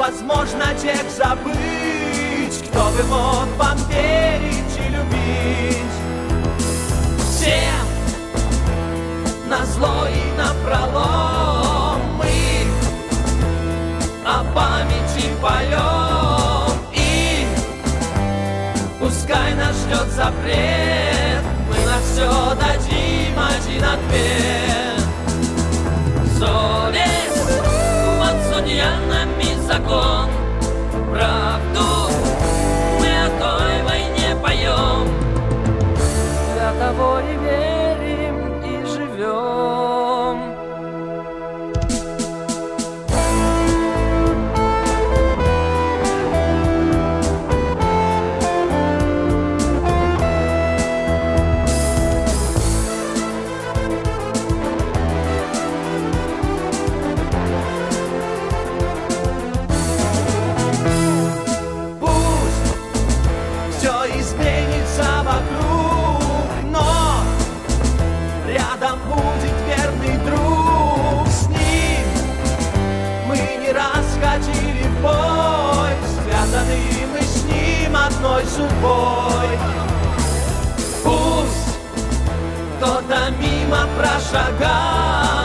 возможно тех забыть, кто бы мог вам верить и любить. Всем назло и напролом мы о памяти поем, и пускай нас ждет запрет, мы на все дадим один ответ. Совесть, вот судья нами закон, правду мы о той войне поем, для того и верим, и живем. Рядом будет верный друг, с ним мы не раз ходили в бой, связаны мы с ним одной судьбой. Пусть кто-то мимо прошагал,